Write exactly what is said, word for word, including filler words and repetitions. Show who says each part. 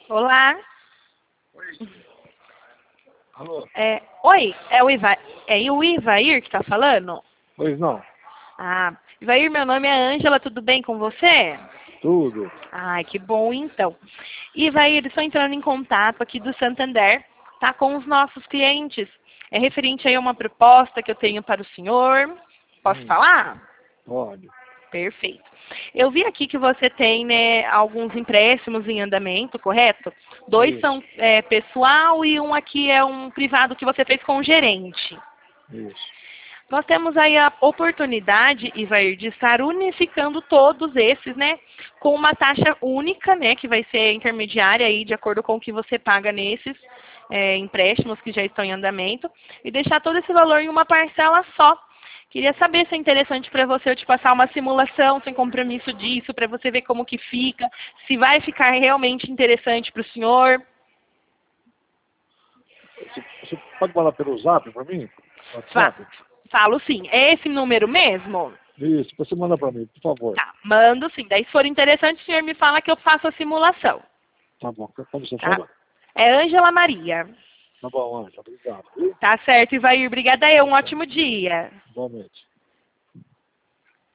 Speaker 1: Olá.
Speaker 2: Alô?
Speaker 1: É, oi, é o, Iva, é o Ivair que está falando?
Speaker 2: Pois não.
Speaker 1: Ah, Ivair, meu nome é Ângela, tudo bem com você?
Speaker 2: Tudo.
Speaker 1: Ai, que bom então. Ivair, estou entrando em contato aqui do Santander, tá, com os nossos clientes. É referente aí a uma proposta que eu tenho para o senhor. Posso
Speaker 2: Hum,
Speaker 1: falar?
Speaker 2: pode.
Speaker 1: Perfeito. Eu vi aqui que você tem, né, alguns empréstimos em andamento, correto? Dois
Speaker 2: Isso,
Speaker 1: são é, pessoal e um aqui é um privado que você fez com o gerente.
Speaker 2: isso.
Speaker 1: Nós temos aí a oportunidade, Ivair, de estar unificando todos esses, né, com uma taxa única, né, que vai ser intermediária aí, de acordo com o que você paga nesses é, empréstimos que já estão em andamento, e deixar todo esse valor em uma parcela só. Queria saber se é interessante para você eu te passar uma simulação sem compromisso disso, para você ver como que fica, se vai ficar realmente interessante para o senhor.
Speaker 2: Você, você pode mandar pelo zap para mim?
Speaker 1: Fa
Speaker 2: WhatsApp?
Speaker 1: Falo sim. É esse número mesmo?
Speaker 2: Isso, você manda para mim, por favor.
Speaker 1: Tá, mando sim. Daí, se for interessante, o senhor me fala que eu faço a simulação.
Speaker 2: Tá bom. Como você
Speaker 1: Tá?
Speaker 2: chama?
Speaker 1: É Ângela Maria.
Speaker 2: Tá bom, Ângela. Obrigado.
Speaker 1: Tá certo, Ivair. Obrigada eu. Um ótimo dia.
Speaker 2: Igualmente.